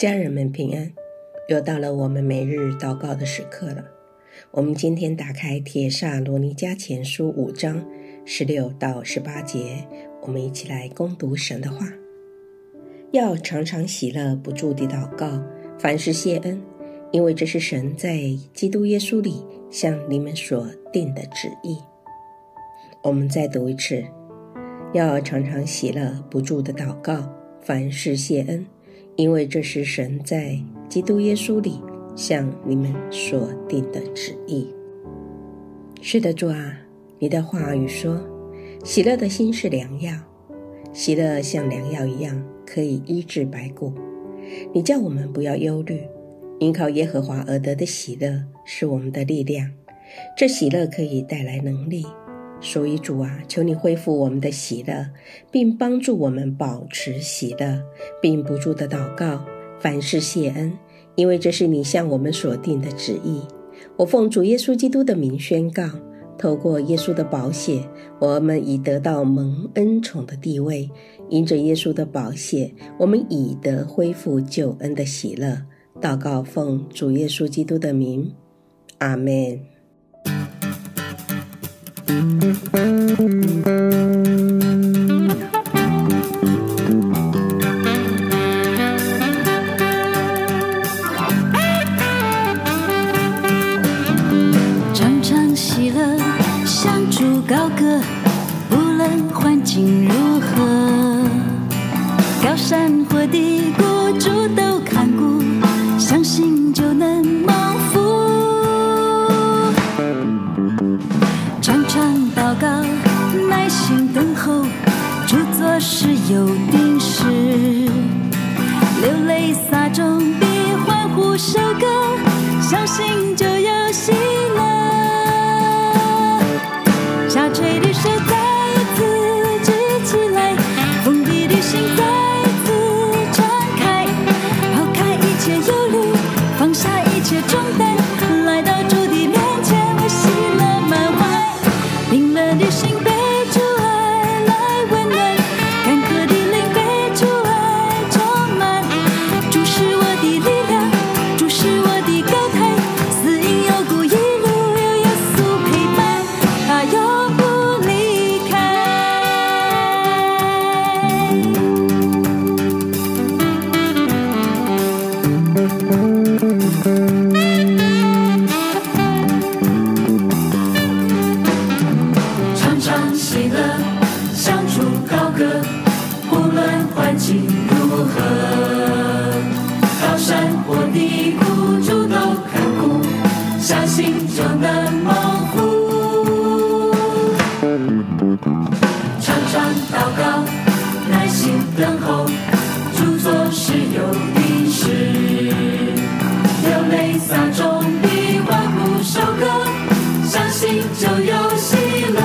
家人们平安，又到了我们每日祷告的时刻了。我们今天打开帖撒罗尼迦前书5章16到18节，我们一起来攻读神的话。要常常喜乐，不住地祷告，凡事谢恩，因为这是神在基督耶稣里向你们所定的旨意。我们再读一次，要常常喜乐，不住地祷告，凡事谢恩，因为这是神在基督耶稣里向你们所定的旨意。是的，主啊，你的话语说，喜乐的心是良药，喜乐像良药一样，可以医治百骨。你叫我们不要忧虑，因靠耶和华而得的喜乐是我们的力量，这喜乐可以带来能力。所以主啊，求你恢复我们的喜乐，并帮助我们保持喜乐，并不住的祷告，凡事谢恩，因为这是你向我们所定的旨意。我奉主耶稣基督的名宣告，透过耶稣的宝血，我们已得到蒙恩宠的地位。因着耶稣的宝血，我们已得恢复救恩的喜乐。祷告奉主耶稣基督的名，阿们。 常常喜乐，向主高歌，无论环境如何，高山或低谷，主都看顾，相信就能蒙福。常常祷告，耐心等候，主做事有定时，流泪撒种必欢呼收割，相信就有喜乐。下垂的手再一次举起来，封闭的心再一次敞开，抛开一切忧虑，放下一切重担，来到主的面前，我喜乐满怀。冰冷的心被主爱来温暖，干渴的灵被主爱充满。主是我的力量，主是我的高台，死荫幽谷一路有耶稣陪伴，他永不离开。常常喜乐，向主高歌，无论环境如何，高山或低谷，主都看顾，相信就能蒙福。常常祷告，耐心等候，主做事有定时，流泪撒种必欢呼收割，相信就有喜乐。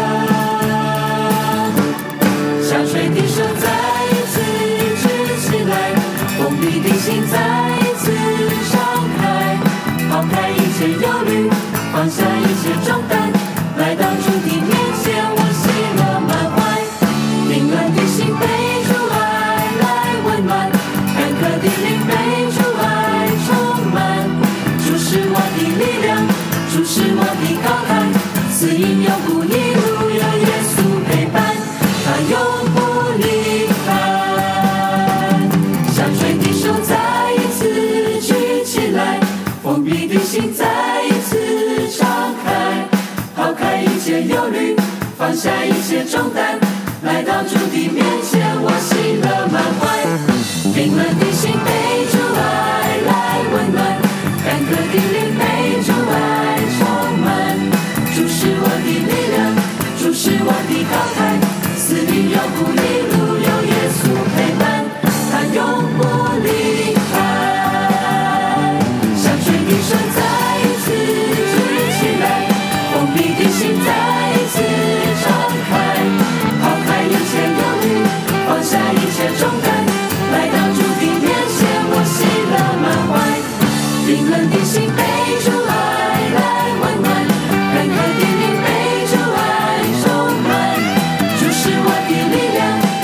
下垂的手再一次举起来，封闭的心再一次敞开，抛开一切忧虑，放下一切重担，来到主的面前，我喜乐满怀。凌乱的心被主爱来温暖，干渴的灵被主爱充满。主是我的力量，主是我的高台，死荫幽谷一路有耶稣陪伴，他永不离开。下垂的手再一次举起来，封闭的心再一次敞开，抛开一切忧虑，放下一切重担，来到主的面前，我喜乐满怀。冰冷的心被主爱来温暖，干渴的灵被主爱充满。主是我的力量，主是我的高台，死荫幽谷一路有耶稣陪伴，他永不离开。下垂的手再一次举起来，封闭的心再一次敞开，抛开一切忧虑，放下一切重担，来到主的面前，我喜乐满怀。冰冷的心被主爱来温暖，干渴的灵被主爱充满。主是我的力量，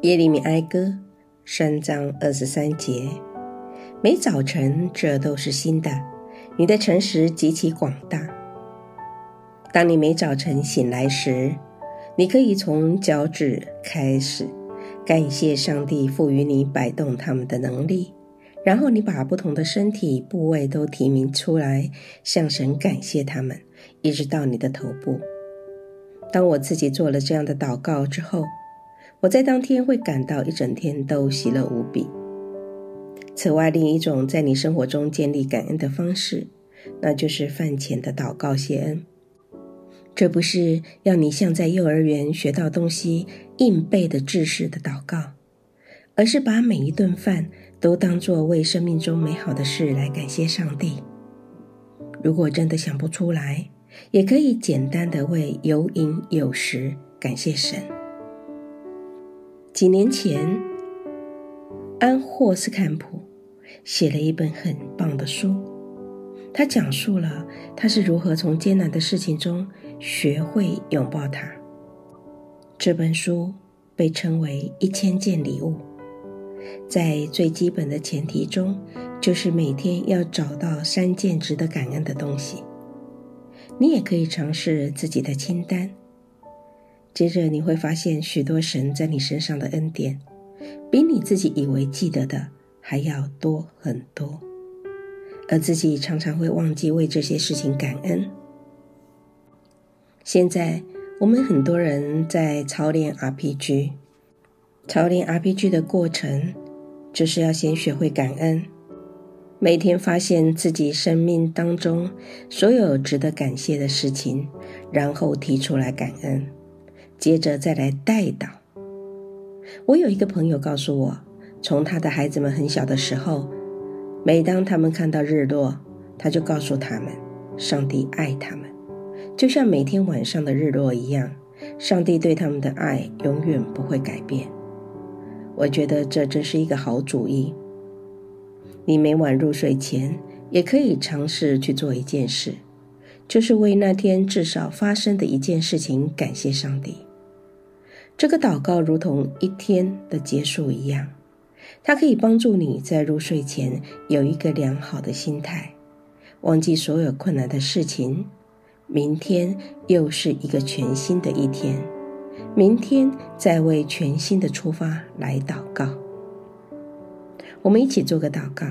耶利米哀歌3章23节，每早晨这都是新的，你的诚实极其广大。当你每早晨醒来时，你可以从脚趾开始感谢上帝赋予你摆动他们的能力，然后你把不同的身体部位都提名出来，向神感谢他们，一直到你的头部。当我自己做了这样的祷告之后，我在当天会感到一整天都喜乐无比。此外，另一种在你生活中建立感恩的方式，那就是饭前的祷告谢恩。这不是要你像在幼儿园学到东西硬背的知识的祷告，而是把每一顿饭都当作为生命中美好的事来感谢上帝。如果真的想不出来，也可以简单的为有饮有食感谢神。几年前，安霍斯坎普写了一本很棒的书，他讲述了他是如何从艰难的事情中学会拥抱它。这本书被称为1000件礼物，在最基本的前提中，就是每天要找到3件值得感恩的东西。你也可以尝试自己的清单，接着你会发现许多神在你身上的恩典，比你自己以为记得的还要多很多，而自己常常会忘记为这些事情感恩。现在我们很多人在操练 RPG， 操练 RPG 的过程就是要先学会感恩，每天发现自己生命当中所有值得感谢的事情，然后提出来感恩，接着再来代祷。我有一个朋友告诉我，从他的孩子们很小的时候，每当他们看到日落，他就告诉他们，上帝爱他们，就像每天晚上的日落一样，上帝对他们的爱永远不会改变。我觉得这真是一个好主意。你每晚入睡前也可以尝试去做一件事，就是为那天至少发生的一件事情感谢上帝。这个祷告如同一天的结束一样，它可以帮助你在入睡前有一个良好的心态，忘记所有困难的事情。明天又是一个全新的一天，明天再为全新的出发来祷告。我们一起做个祷告。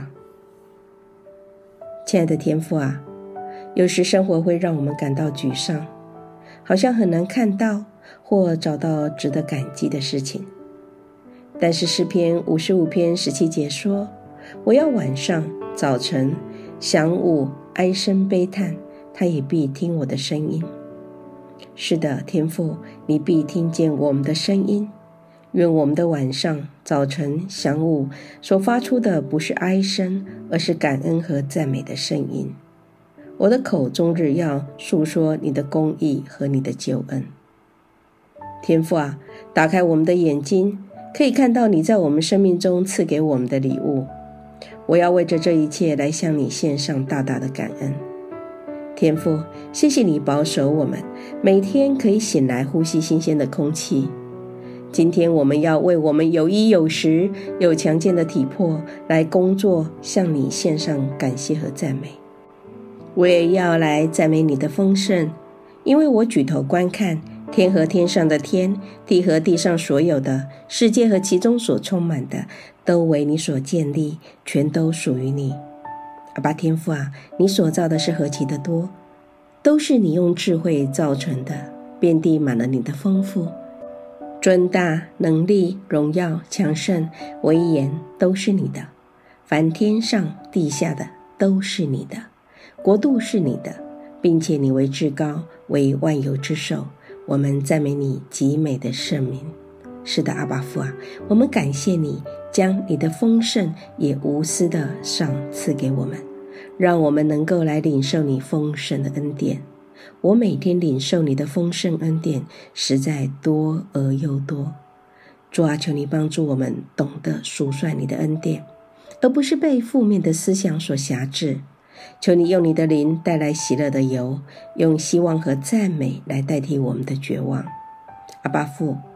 亲爱的天父啊，有时生活会让我们感到沮丧，好像很难看到或找到值得感激的事情。但是诗篇55篇17节说，我要晚上早晨晌午唉声悲叹，他也必听我的声音。是的，天父，你必听见我们的声音。愿我们的晚上、早晨、晌午所发出的不是哀声，而是感恩和赞美的声音。我的口终日要述说你的公义和你的救恩。天父啊，打开我们的眼睛，可以看到你在我们生命中赐给我们的礼物。我要为着这一切来向你献上大大的感恩。天父，谢谢你保守我们，每天可以醒来呼吸新鲜的空气。今天我们要为我们有衣有食、有强健的体魄来工作，向你献上感谢和赞美。我也要来赞美你的丰盛，因为我举头观看，天和天上的天，地和地上所有的，世界和其中所充满的，都为你所建立，全都属于你。阿爸天父啊，你所造的是何其的多，都是你用智慧造成的，遍地满了你的丰富。尊大、能力、荣耀、强盛、威严都是你的，凡天上地下的都是你的，国度是你的，并且你为至高，为万有之首。我们赞美你极美的圣名。是的，阿爸父啊，我们感谢你将你的丰盛也无私的赏赐给我们，让我们能够来领受你丰盛的恩典。我每天领受你的丰盛恩典，实在多而又多。主啊，求你帮助我们懂得数算你的恩典，而不是被负面的思想所辖制。求你用你的灵带来喜乐的油，用希望和赞美来代替我们的绝望。阿爸父，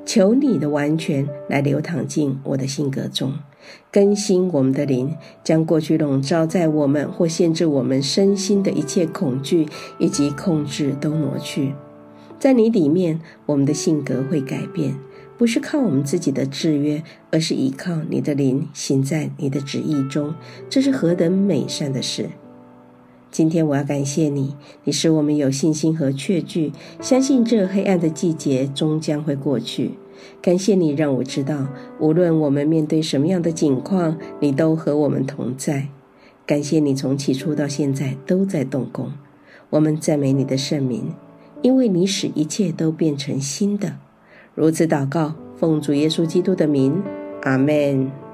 求你的完全来流淌进我的性格中，更新我们的灵，将过去笼罩在我们或限制我们身心的一切恐惧以及控制都挪去。在你里面，我们的性格会改变，不是靠我们自己的制约，而是依靠你的灵行在你的旨意中，这是何等美善的事。今天我要感谢你，你使我们有信心和确据，相信这黑暗的季节终将会过去。感谢你让我知道，无论我们面对什么样的境况，你都和我们同在。感谢你从起初到现在都在动工。我们赞美你的圣名，因为你使一切都变成新的。如此祷告，奉主耶稣基督的名，阿们。